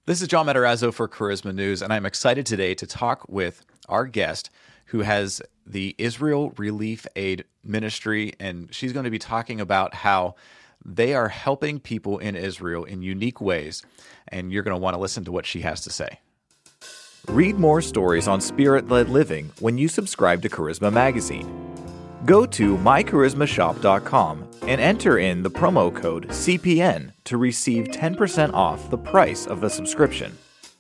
This is John Matarazzo for Charisma News, and I'm excited today to talk with our guest who has the Israel Relief Aid Ministry, and she's going to be talking about how they are helping people in Israel in unique ways, and you're going to want to listen to what she has to say. Read more stories on spirit-led living when you subscribe to Charisma Magazine. Go to mycharismashop.com and enter in the promo code CPN to receive 10% off the price of the subscription.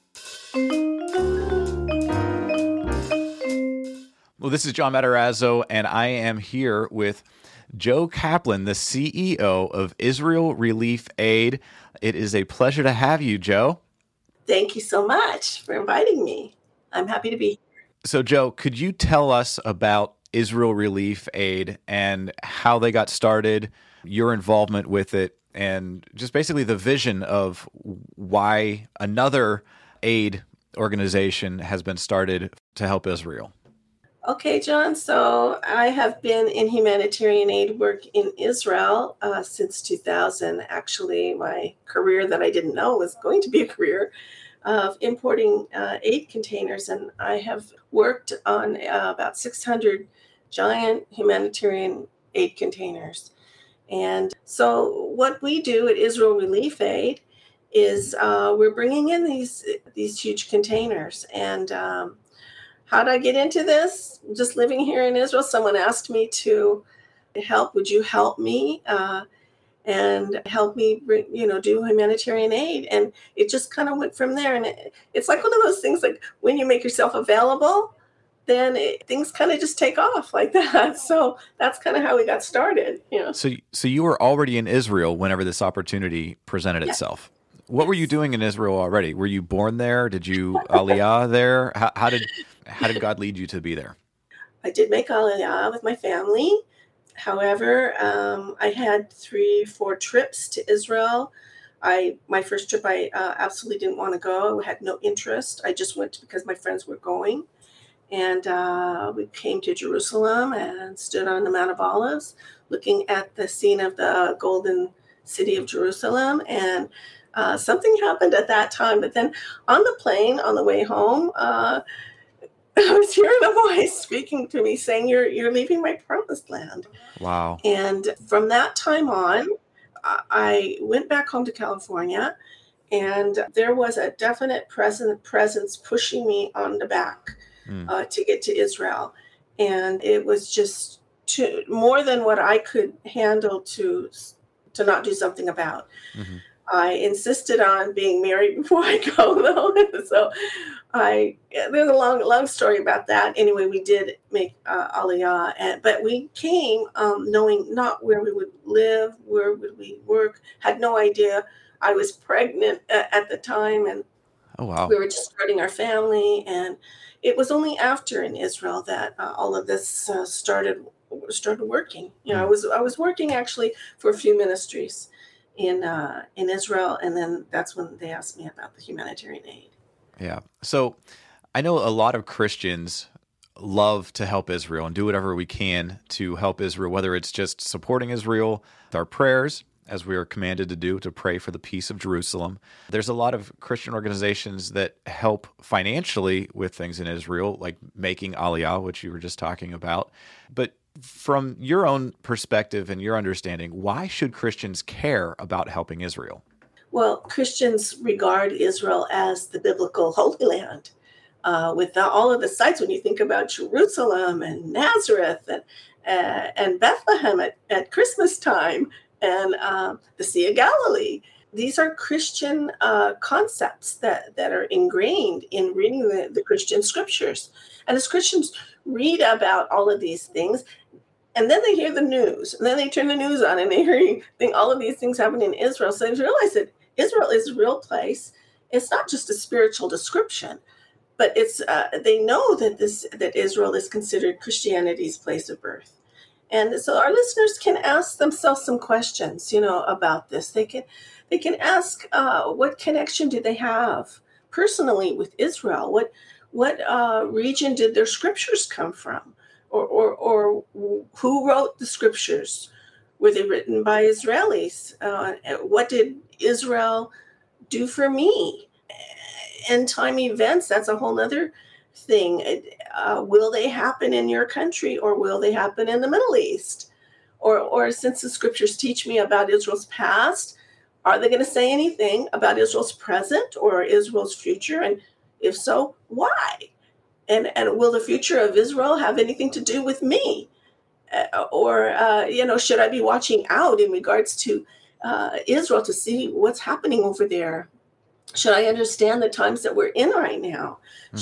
Well, this is John Matarazzo, and I am here with Joe Kaplan, the CEO of Israel Relief Aid. It is a pleasure to have you, Joe. Thank you so much for inviting me. I'm happy to be here. So, Joe, could you tell us about Israel Relief Aid and how they got started, your involvement with it, and just basically the vision of why another aid organization has been started to help Israel? Okay, John. So I have been in humanitarian aid work in Israel since 2000. Actually, my career that I didn't know was going to be a career of importing aid containers. And I have worked on about 600 giant humanitarian aid containers. And so what we do at Israel Relief Aid is we're bringing in these huge containers. And how did I get into this? Just living here in Israel, someone asked me to help. Would you help me and help me do humanitarian aid? And it just kind of went from there. And it's like one of those things, like when you make yourself available, then things kind of just take off like that. So that's kind of how we got started. So you were already in Israel whenever this opportunity presented itself. What were you doing in Israel already? Were you born there? Did you Aliyah there? How did God lead you to be there? I did make Aliyah with my family. However, I had 3-4 trips to Israel. My first trip, I absolutely didn't want to go. I had no interest. I just went because my friends were going. And we came to Jerusalem and stood on the Mount of Olives, looking at the scene of the golden city of Jerusalem. And something happened at that time. But then on the plane, on the way home, I was hearing a voice speaking to me saying, you're leaving my promised land. Wow. And from that time on, I went back home to California, and there was a definite presence pushing me on the back to get to Israel. And it was just more than what I could handle to not do something about. Mm-hmm. I insisted on being married before I go, though. So there's a long story about that. Anyway, we did make Aliyah, but we came knowing not where we would live, where would we work, had no idea. I was pregnant at the time, and oh, wow. We were just starting our family. And it was only after in Israel that all of this started working. I was working actually for a few ministries in Israel, and then that's when they asked me about the humanitarian aid. Yeah. So I know a lot of Christians love to help Israel and do whatever we can to help Israel, whether it's just supporting Israel with our prayers, as we are commanded to do, to pray for the peace of Jerusalem. There's a lot of Christian organizations that help financially with things in Israel, like making Aliyah, which you were just talking about. But from your own perspective and your understanding, why should Christians care about helping Israel? Well, Christians regard Israel as the biblical Holy Land. With all of the sites, when you think about Jerusalem and Nazareth and Bethlehem at Christmas time, and the Sea of Galilee. These are Christian concepts that are ingrained in reading the Christian scriptures. And as Christians read about all of these things, and then they hear the news, and then they turn the news on, and they think all of these things happen in Israel. So they realize that Israel is a real place. It's not just a spiritual description, but it's they know that Israel is considered Christianity's place of birth. And so our listeners can ask themselves some questions, about this. They can ask, what connection do they have personally with Israel? What region did their scriptures come from? Or who wrote the scriptures? Were they written by Israelis? What did Israel do for me? end time events, that's a whole other thing. Will they happen in your country, or will they happen in the Middle East? Or since the scriptures teach me about Israel's past, are they going to say anything about Israel's present or Israel's future? And if so, why? And will the future of Israel have anything to do with me? Should I be watching out in regards to Israel to see what's happening over there? Should I understand the times that we're in right now?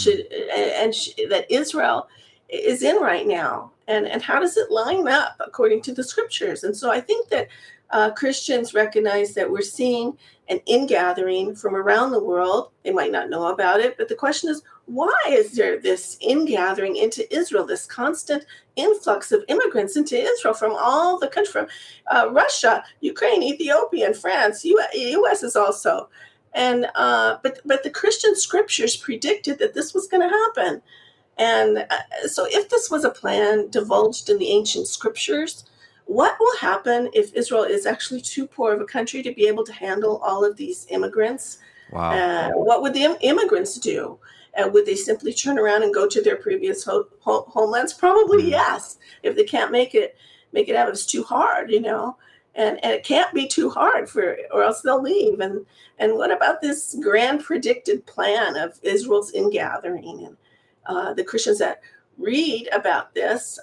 That Israel is in right now? And how does it line up according to the scriptures? And so I think that Christians recognize that we're seeing an ingathering from around the world. They might not know about it, but the question is, why is there this ingathering into Israel, this constant influx of immigrants into Israel from all the countries, from Russia, Ukraine, Ethiopia, and France, U.S. is also. And but the Christian scriptures predicted that this was going to happen. And so if this was a plan divulged in the ancient scriptures, what will happen if Israel is actually too poor of a country to be able to handle all of these immigrants? Wow. What would the immigrants do? Would they simply turn around and go to their previous homelands? Probably yes. If they can't make it out, it's too hard, And it can't be too hard or else they'll leave. And what about this grand predicted plan of Israel's ingathering? And the Christians that read about this,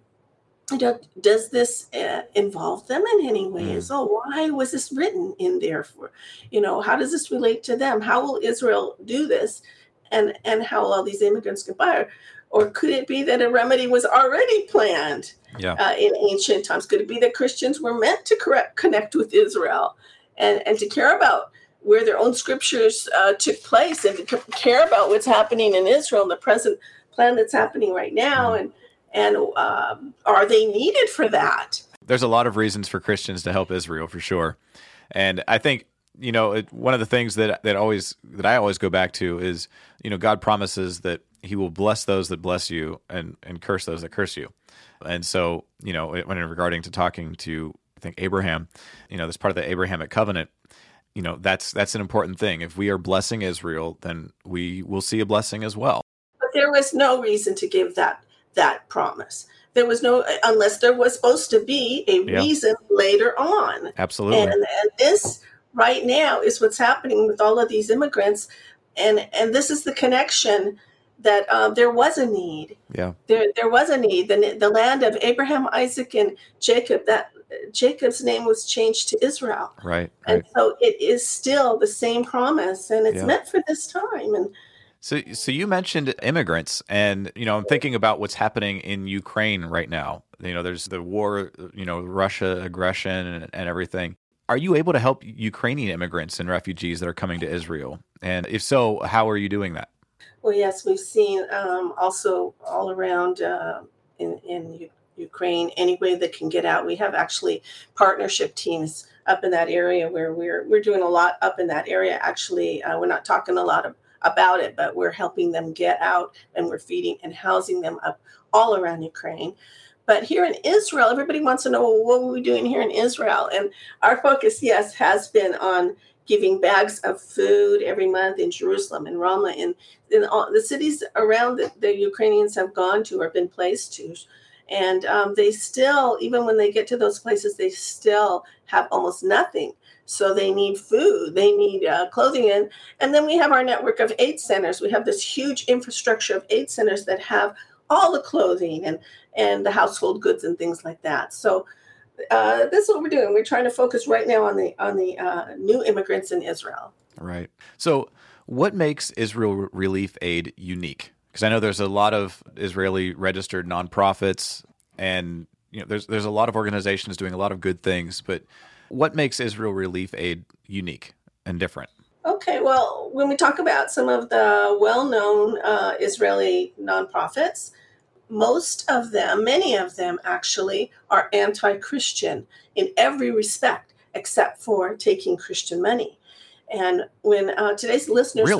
does this involve them in any ways? Oh, why was this written in there for? How does this relate to them? How will Israel do this? And how all these immigrants get by? Or could it be that a remedy was already planned in ancient times? Could it be that Christians were meant to connect with Israel and to care about where their own scriptures took place, and to care about what's happening in Israel and the present plan that's happening right now? And are they needed for that? There's a lot of reasons for Christians to help Israel, for sure. And I think, one of the things that I always go back to is, God promises that he will bless those that bless you and curse those that curse you. And so, when regarding to talking to, I think, Abraham, this part of the Abrahamic covenant, that's an important thing. If we are blessing Israel, then we will see a blessing as well. But there was no reason to give that promise. There was no, unless there was supposed to be a reason later on. Absolutely. And this right now is what's happening with all of these immigrants. And this is the connection that there was a need. Yeah. There was a need. The land of Abraham, Isaac, and Jacob, that Jacob's name was changed to Israel. Right. And so it is still the same promise, and it's meant for this time. And So you mentioned immigrants, and I'm thinking about what's happening in Ukraine right now. There's the war, Russia aggression and everything. Are you able to help Ukrainian immigrants and refugees that are coming to Israel? And if so, how are you doing that? Well, yes, we've seen also all around in Ukraine, any way that can get out. We have actually partnership teams up in that area where we're doing a lot up in that area. Actually, we're not talking a lot about it, but we're helping them get out, and we're feeding and housing them up all around Ukraine. But here in Israel, everybody wants to know, well, what are we doing here in Israel? And our focus, yes, has been on giving bags of food every month in Jerusalem and Ramah, in all the cities around that the Ukrainians have gone to or been placed to. And they still, even when they get to those places, they still have almost nothing. So they need food, they need clothing. And then we have our network of aid centers. We have this huge infrastructure of aid centers that have all the clothing and the household goods and things like that. So this is what we're doing. We're trying to focus right now on the new immigrants in Israel. Right. So what makes Israel Relief Aid unique? Because I know there's a lot of Israeli registered nonprofits, and there's a lot of organizations doing a lot of good things. But what makes Israel Relief Aid unique and different? Okay, well, when we talk about some of the well-known Israeli nonprofits, many of them actually are anti-Christian in every respect, except for taking Christian money. And when today's listeners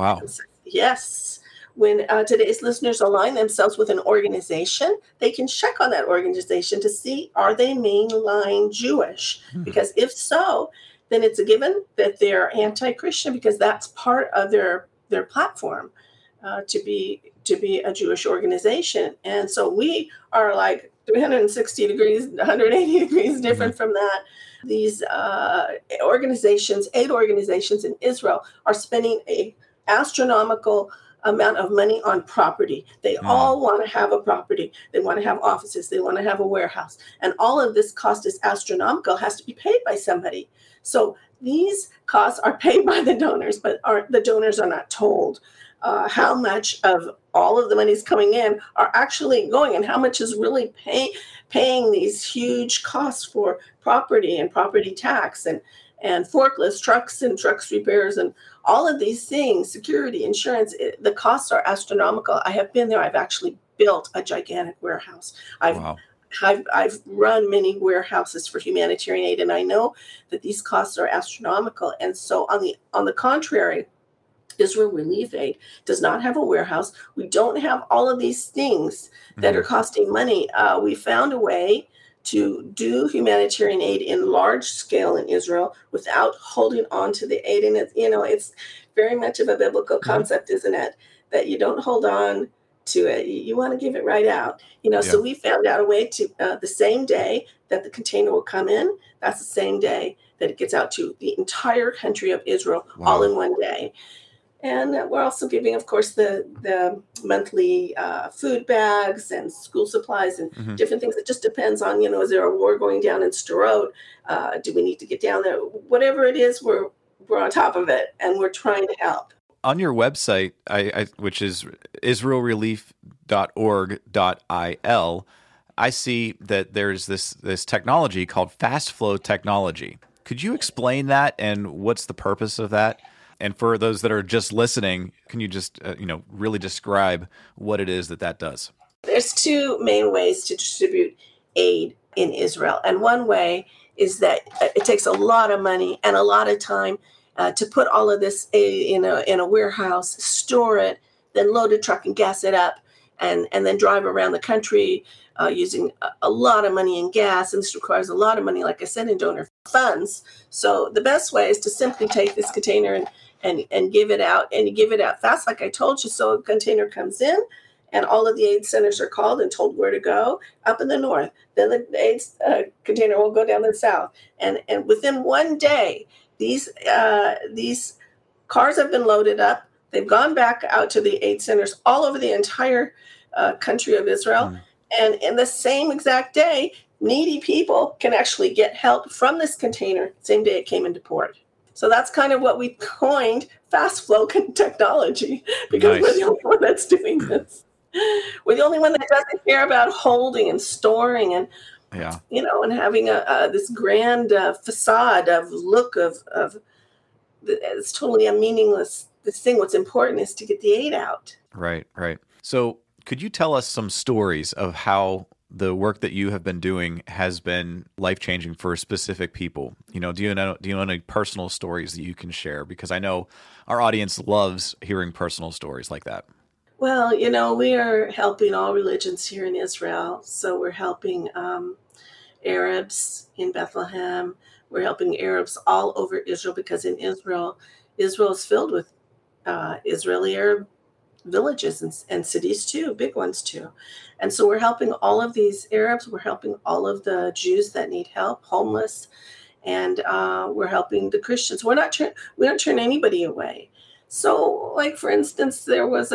when today's listeners align themselves with an organization, they can check on that organization to see, are they mainline Jewish? Because if so, then it's a given that they're anti-Christian, because that's part of their their platform to be a Jewish organization. And so we are like 360 degrees, 180 degrees different from that. These organizations, aid organizations in Israel, are spending a astronomical amount of money on property. They all want to have a property. They want to have offices. They want to have a warehouse. And all of this cost is astronomical, has to be paid by somebody. So these costs are paid by the donors, but the donors are not told how much of all of the monies coming in are actually going, and how much is really paying these huge costs for property and property tax and forklifts, trucks and trucks repairs and all of these things, security, insurance. The costs are astronomical. I have been there. I've actually built a gigantic warehouse. I've run many warehouses for humanitarian aid, and I know that these costs are astronomical. And so on the contrary, Israel Relief Aid does not have a warehouse. We don't have all of these things that are costing money. We found a way to do humanitarian aid in large scale in Israel without holding on to the aid. And it's very much of a biblical concept, isn't it? That you don't hold on to it. You want to give it right out. So we found out a way to the same day that the container will come in, that's the same day that it gets out to the entire country of Israel, all in one day. And we're also giving, of course, the monthly food bags and school supplies and different things. It just depends on, is there a war going down in Sderot? Do we need to get down there? Whatever it is, we're on top of it, and we're trying to help. On your website, which is israelrelief.org.il, I see that there's this technology called fast flow technology. Could you explain that, and what's the purpose of that? And for those that are just listening, can you just really describe what it is that does? There's two main ways to distribute aid in Israel. And one way is that it takes a lot of money and a lot of time to put all of this aid in a warehouse, store it, then load a truck and gas it up, and then drive around the country using a lot of money in gas. And this requires a lot of money, like I said, in donor funds. So the best way is to simply take this container and give it out, and give it out fast, like I told you. So a container comes in, and all of the aid centers are called and told where to go up in the north. Then the aid container will go down the south, and within one day, these cars have been loaded up. They've gone back out to the aid centers all over the entire country of Israel, and in the same exact day, needy people can actually get help from this container same day it came into port. So that's kind of what we coined fast flow technology, because we're the only one that's doing this. We're the only one that doesn't care about holding and storing and and having this grand facade of look of it's totally a meaningless thing. What's important is to get the aid out. Right. So could you tell us some stories of how the work that you have been doing has been life-changing for specific people? Do you know any personal stories that you can share? Because I know our audience loves hearing personal stories like that. Well, we are helping all religions here in Israel. So we're helping Arabs in Bethlehem. We're helping Arabs all over Israel, because in Israel is filled with Israeli Arab villages and cities too, big ones too. And so we're helping all of these Arabs. We're helping all of the Jews that need help, homeless, and we're helping the Christians. We don't turn anybody away. So, like for instance, there was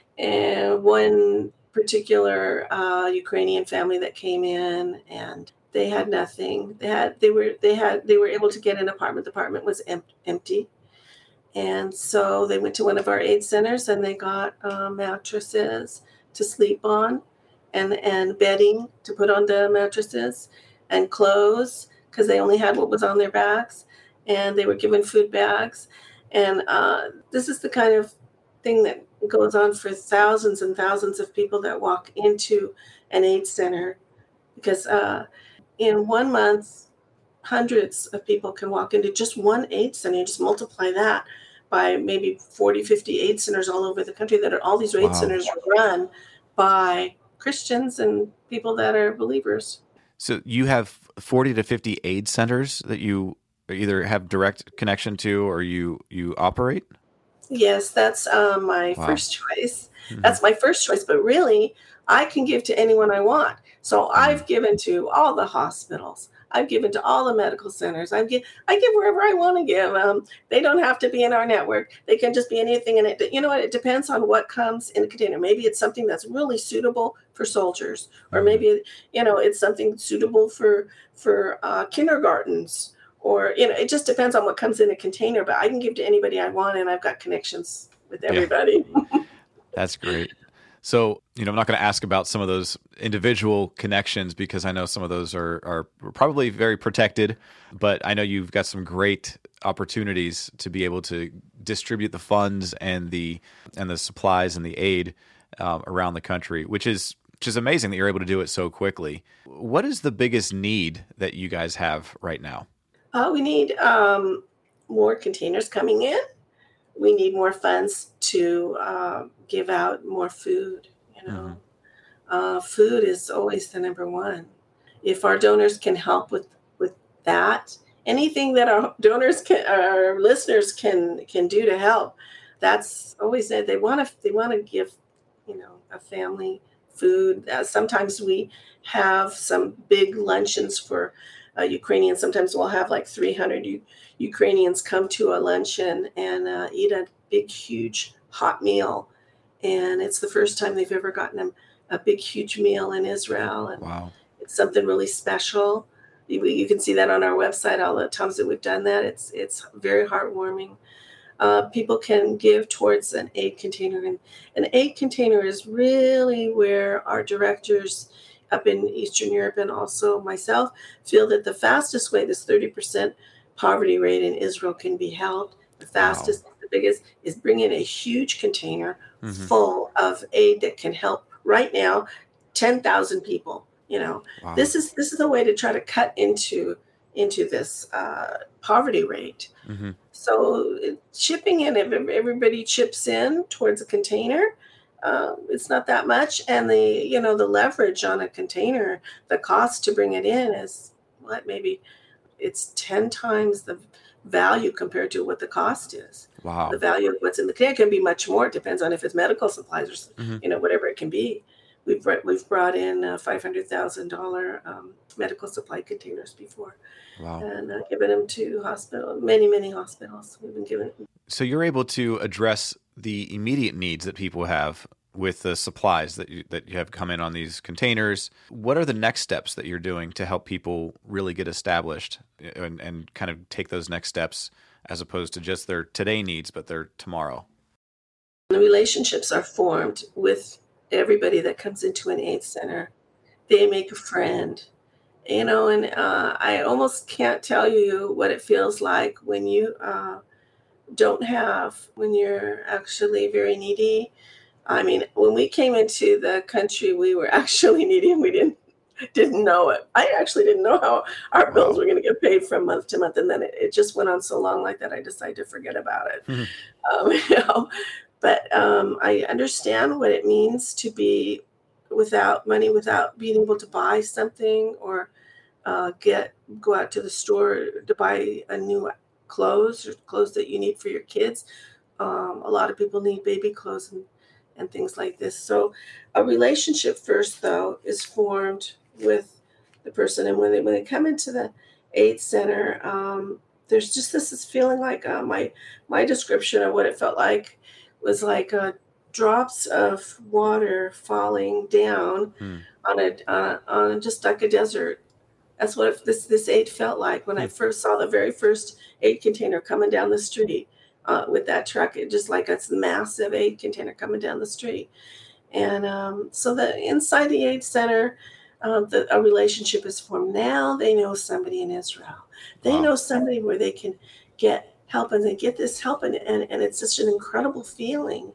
one particular Ukrainian family that came in, and they had nothing. They were able to get an apartment. The apartment was empty. And so they went to one of our aid centers, and they got mattresses to sleep on and bedding to put on the mattresses and clothes, because they only had what was on their backs. And they were given food bags. And this is the kind of thing that goes on for thousands and thousands of people that walk into an aid center, because in 1 month, hundreds of people can walk into just one aid center. Just multiply that by maybe 40, 50 aid centers all over the country that are all these aid centers run by Christians and people that are believers. So you have 40 to 50 aid centers that you either have direct connection to or you operate? Yes, that's my Wow. first choice. Hmm. That's my first choice, but really, I can give to anyone I want. So Mm. I've given to all the hospitals. I've given to all the medical centers. I give wherever I want to give. They don't have to be in our network. They can just be anything in it. You know what? It depends on what comes in the container. Maybe it's something that's really suitable for soldiers, or Hmm. maybe it's something suitable for kindergartens, or it just depends on what comes in a container, but I can give to anybody I want, and I've got connections with Yeah, everybody. that's great. So, I'm not going to ask about some of those individual connections because I know some of those are probably very protected, but I know you've got some great opportunities to be able to distribute the funds and the supplies and the aid around the country, which is amazing that you're able to do it so quickly. What is the biggest need that you guys have right now? We need more containers coming in. We need more funds to give out more food. Hmm. Food is always the number one. If our donors can help with that, anything that our donors our listeners can do to help, that's always it. They want to give, a family food. Sometimes we have some big luncheons for Ukrainians. Sometimes we'll have like 300 Ukrainians come to a luncheon and eat a big, huge hot meal, and it's the first time they've ever gotten a big, huge meal in Israel, and Wow. it's something really special. You can see that on our website. All the times that we've done that, it's very heartwarming. People can give towards an aid container, and an aid container is really where our directors up in Eastern Europe and also myself feel that the fastest way this 30% poverty rate in Israel can be helped, the Wow. fastest, the biggest, is bring in a huge container Hmm. full of aid that can help right now 10,000 people. Wow. This is a way to try to cut into this poverty rate. Hmm. So chipping in, if everybody chips in towards a container, it's not that much, and the leverage on a container, the cost to bring it in is what, maybe it's 10 times the value compared to what the cost is. The Wow. value of what's in the container can be much more. It depends on if it's medical supplies or Hmm. whatever it can be. We've brought in $500,000 medical supply containers before, Wow. and given them to many hospitals. We've been given. So you're able to address the immediate needs that people have with the supplies that you have come in on these containers. What are the next steps that you're doing to help people really get established and kind of take those next steps as opposed to just their today needs, but their tomorrow? The relationships are formed with everybody that comes into an aid center. They make a friend, and I almost can't tell you what it feels like when you don't have, when you're actually very needy. I mean, when we came into the country, we were actually needy, and we didn't know it. I actually didn't know how our bills Wow. were going to get paid from month to month, and then it just went on so long like that. I decided to forget about it. Um, you know, but I understand what it means to be without money, without being able to buy something, or get go out to the store to buy a new clothes, or clothes that you need for your kids. A lot of people need baby clothes and things like this. So a relationship first, though, is formed with the person, and when they come into the aid center, there's just this feeling like, my description of what it felt like was like drops of water falling down Hmm. on just like a desert. That's what this aid felt like when I Hmm. first saw the very first aid container coming down the street with that truck. It just like it's massive aid container coming down the street, and so the inside the aid center, a relationship is formed. Now they know somebody in Israel. They Wow. know somebody where they can get help, and they get this help, and it's such an incredible feeling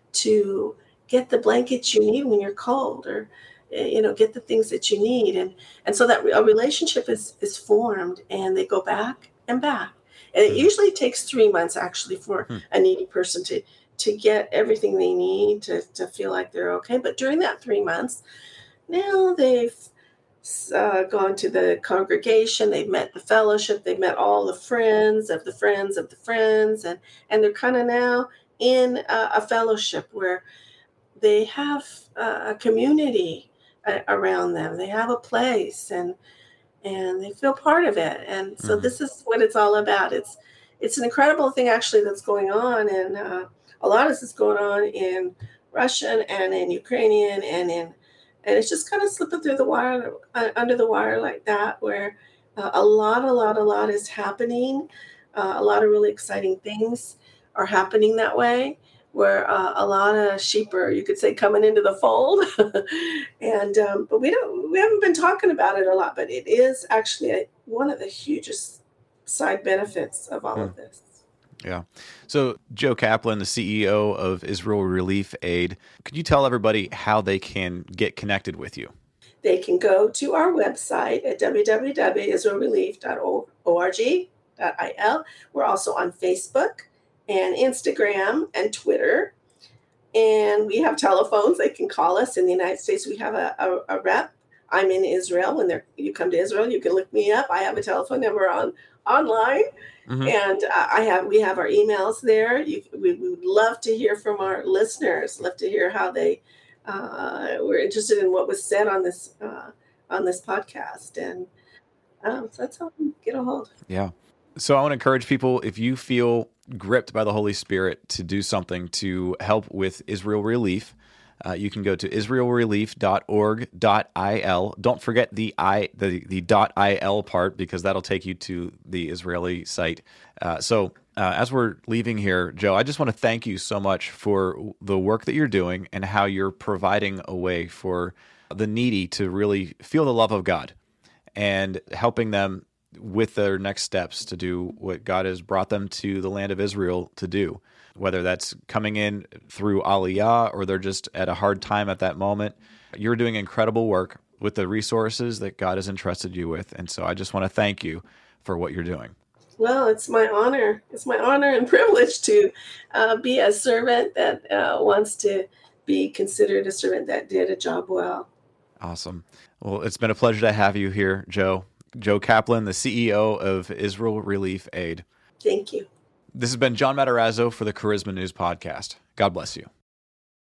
to get the blankets you need when you're cold, or get the things that you need, and so that a relationship is formed, and they go back and back, and it Hmm. usually takes 3 months actually for Hmm. a needy person to get everything they need to feel like they're okay. But during that 3 months, now they've gone to the congregation, they've met the fellowship, they've met all the friends of the friends of the friends, and they're kind of now in a fellowship where they have a community around them. They have a place, and they feel part of it. And so Hmm. this is what it's all about. It's an incredible thing actually that's going on, and a lot of this is going on in Russian and in Ukrainian and it's just kind of slipping through the wire under the wire like that, where a lot is happening. A lot of really exciting things are happening that way, where a lot of sheep are, you could say, coming into the fold. And but we haven't been talking about it a lot, but it is actually one of the hugest side benefits of all of this. Yeah. So, Joe Kaplan, the CEO of Israel Relief Aid, could you tell everybody how they can get connected with you? They can go to our website at www.israelrelief.org.il. We're also on Facebook and Instagram and Twitter. And we have telephones. They can call us. In the United States, we have a rep. I'm in Israel. When you come to Israel, you can look me up. I have a telephone number online. Hmm. And we have our emails there. We would love to hear from our listeners. Love to hear how they were interested in what was said on this podcast, and so that's how we get a hold. Yeah. So I want to encourage people, if you feel gripped by the Holy Spirit to do something to help with Israel Relief, you can go to israelrelief.org.il. Don't forget the .il part, because that'll take you to the Israeli site. So as we're leaving here, Joe, I just want to thank you so much for the work that you're doing and how you're providing a way for the needy to really feel the love of God and helping them with their next steps to do what God has brought them to the land of Israel to do, whether that's coming in through Aliyah or they're just at a hard time at that moment. You're doing incredible work with the resources that God has entrusted you with. And so I just want to thank you for what you're doing. Well, it's my honor. It's my honor and privilege to be a servant that wants to be considered a servant that did a job well. Awesome. Well, it's been a pleasure to have you here, Joe. Joe Kaplan, the CEO of Israel Relief Aid. Thank you. This has been John Matarazzo for the Charisma News Podcast. God bless you.